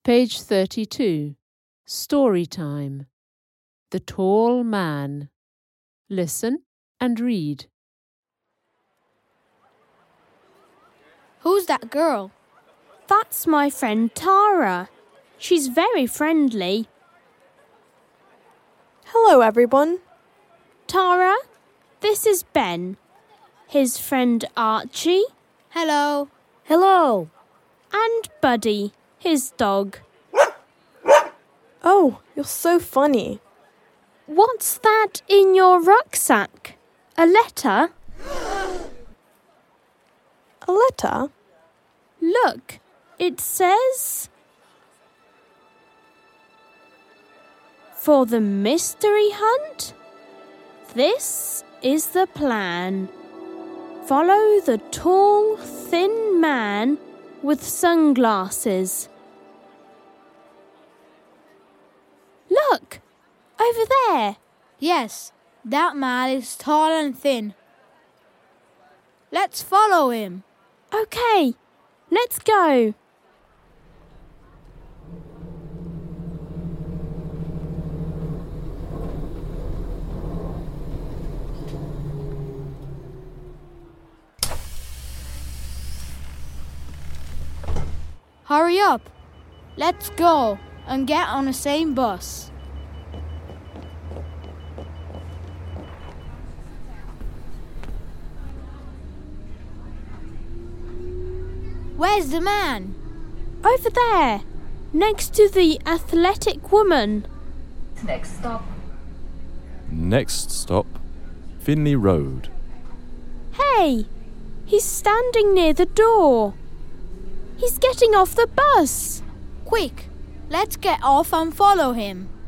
Page 32. Story time. The Tall Man. Listen and read. Who's that girl? That's my friend Tara. She's very friendly. Hello, everyone. Tara, this is Ben. His friend Archie. Hello. Hello. And Buddy, his dog. Oh, you're so funny. What's that in your rucksack? A letter? A letter? Look, it says... For the mystery hunt? This is the plan. Follow the tall, thin man with sunglasses. Look, over there. Yes, that man is tall and thin. Let's follow him. Okay, let's go. Hurry up. Let's go and get on the same bus. Where's the man? Over there, next to the athletic woman. Next stop, Finley Road. Hey, he's standing near the door. He's getting off the bus. Quick, let's get off and follow him.